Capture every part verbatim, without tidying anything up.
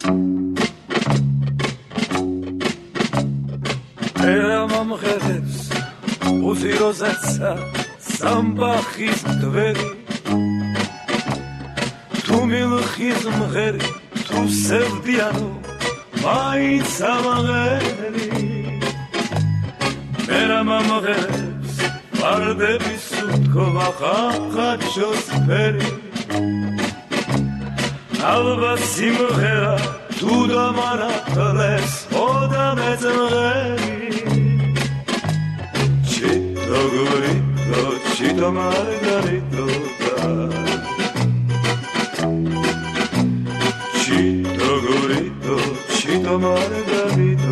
ამამღერებს უზიროზეცა სამბახის დვერი თუ მილხის მღერი თუ სევდიანო მაინც ამაღერი მე ამამღერებს ვარდების უთქვა ხახაჩოს ფერი ალბათ სიმღერა თუ დამარათლეს ოდა მეძმღერი Chito, chito margarito Chito gorito, chito margarito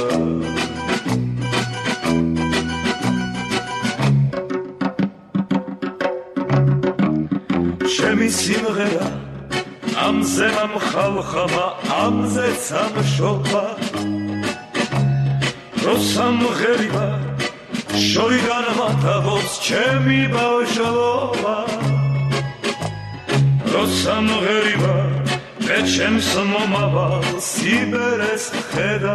Shemi simghera amze mamkhalkhama amze samshoba Rosamgheriba შორიდან მათაბობს ჩემი ბავშვობა როცა მღერიბა მე ჩემს მომავალ სიბერეს ხედა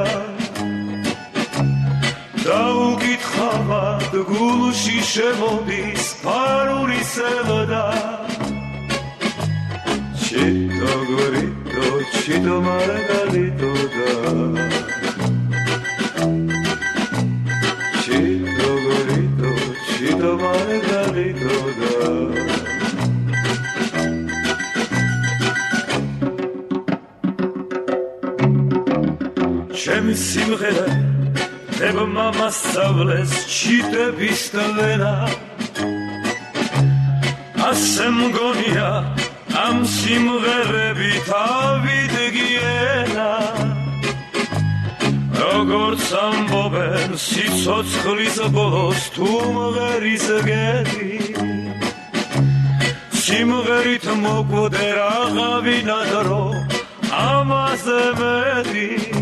დაუკითხავად გულში შემოდის ფარული სევდა ჩიტო გორიტო ჩიტო მარგალიტო და Chito margarito da Ჩემი სიმღერა დებმა მასწავლეს ჩიტების ტვენა ასე მგონია ამ სიმღერებით ავიდგიენა როგორც ამბობენ სიცოცხლის ბოლოს თუ მღერის გეთი სიმღერით მოკვდე რაღავინა დრო ამაზე მეტი